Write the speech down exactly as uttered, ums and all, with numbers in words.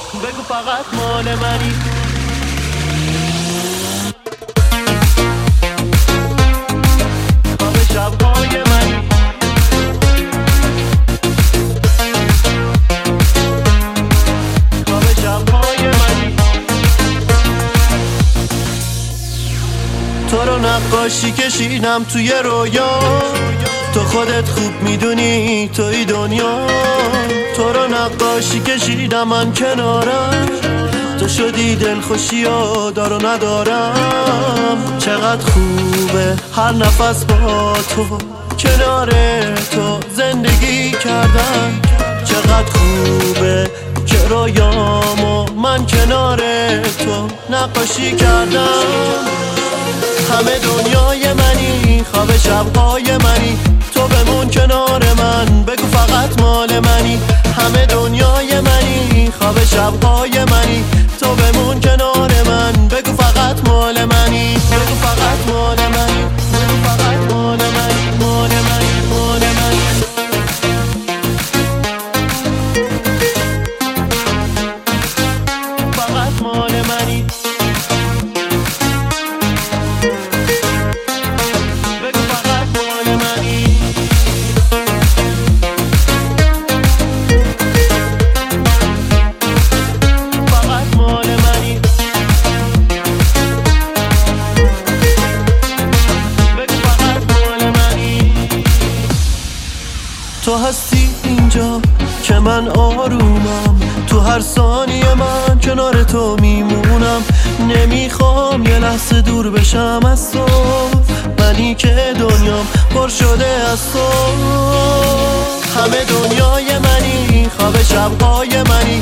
بگو فقط مال منی. خواب شب‌های منی، خواب شب‌های منی. تو رو نقاشی کشیدم توی رویا، تو خودت خوب میدونی توی دنیا. تو رو نقاشی کشیدم من کنارم، تو شدی دلخوشی و دارو ندارم. چقدر خوبه هر نفس با تو، کنار تو زندگی کردن. چقدر خوبه که رویامو من کنار تو نقاشی کردم. همه دنیای منی، خواب شب‌های منی، تو بمون کنار من، بگو فقط مال منی. همه دنیای منی، خواب شب‌های منی، تو بمون کنار من، بگو فقط مال منی. بگو فقط مال منی، بگو فقط مال منی، مال منی، مال منی. فقط مال منی. تو هستی اینجا که من آرومم، تو هر ثانیه من کنار تو میمونم. نمیخوام یه لحظه دور بشم از تو، منی که دنیام پر شده از تو. همه دنیای منی، خواب شب‌های منی،